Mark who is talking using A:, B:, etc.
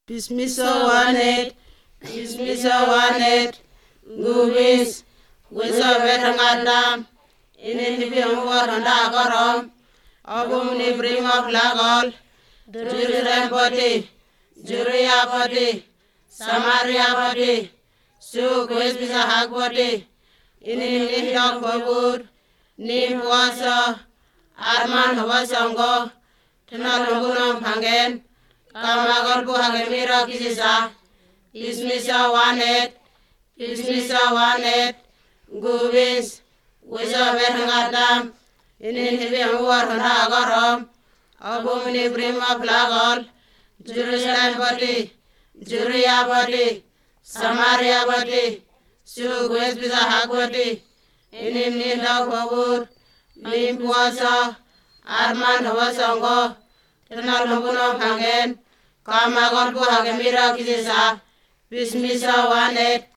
A: Bismisowanet, Gubis, Wisovetangadam, Inibium Waranda Gorom, Obumni Brim of Lagol, Jerusalem body, Juria body, Samaria body, Suk Westbisa body, Inin Dog Babur, Nim Wasa, Arman Hawasongo, Tanalungunam Hangen, Kamagon Buhagemira Kisisa, Bismisowanet, Gubis, Wisovetangadam, Inibium Waranda Gorom, Obumni Brim of Lagol, Jerusalem body, Juria body, Samaria body, Suk Westbisa body, Inin Dog Babur, Nim Wasa, Arman Hawasongo, Tanalungunam Hangen, Kamagon Buhagemira Kisisa, Bismisowanet,